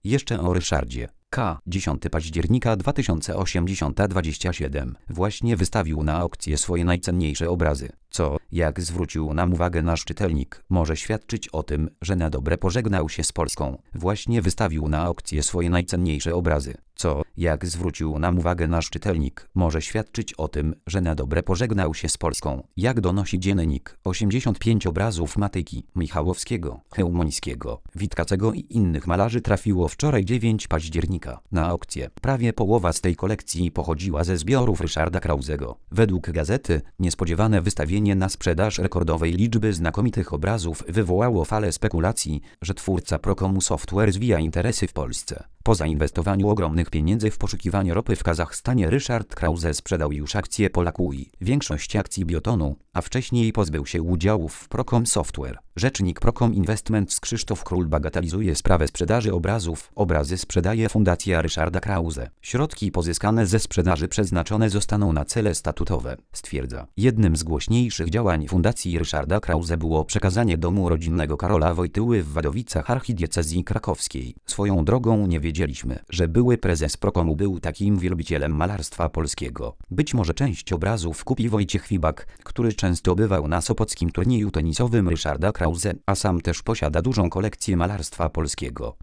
Jeszcze o Ryszardzie K. 10 października 2027. Właśnie wystawił na aukcję swoje najcenniejsze obrazy, co, jak zwrócił nam uwagę nasz czytelnik, może świadczyć o tym, że na dobre pożegnał się z Polską. Właśnie wystawił na aukcję swoje najcenniejsze obrazy, co, jak zwrócił nam uwagę nasz czytelnik, może świadczyć o tym, że na dobre pożegnał się z Polską. Jak donosi dziennik, 85 obrazów Matyki, Michałowskiego, Chełmońskiego, Witkacego i innych malarzy trafiło wczoraj 9 października na aukcję. Prawie połowa z tej kolekcji pochodziła ze zbiorów Ryszarda Krauzego. Według gazety, niespodziewane wystawienie na sprzedaż rekordowej liczby znakomitych obrazów wywołało falę spekulacji, że twórca Procomu Software zwija interesy w Polsce. Po zainwestowaniu ogromnych pieniędzy w poszukiwanie ropy w Kazachstanie Ryszard Krause sprzedał już akcje Polakui, większość akcji Biotonu, a wcześniej pozbył się udziałów w Procom Software. Rzecznik Procom Investments Krzysztof Król bagatelizuje sprawę sprzedaży obrazów. Obrazy sprzedaje Fundacja Ryszarda Krause. Środki pozyskane ze sprzedaży przeznaczone zostaną na cele statutowe, stwierdza. Jednym z głośniejszych działań Fundacji Ryszarda Krause było przekazanie domu rodzinnego Karola Wojtyły w Wadowicach archidiecezji krakowskiej. Swoją drogą nie wiedzieliśmy, że były prezes Procomu był takim wielbicielem malarstwa polskiego. Być może część obrazów kupi Wojciech Wibak, który często bywał na sopockim turnieju tenisowym Ryszarda Krause, a sam też posiada dużą kolekcję malarstwa polskiego.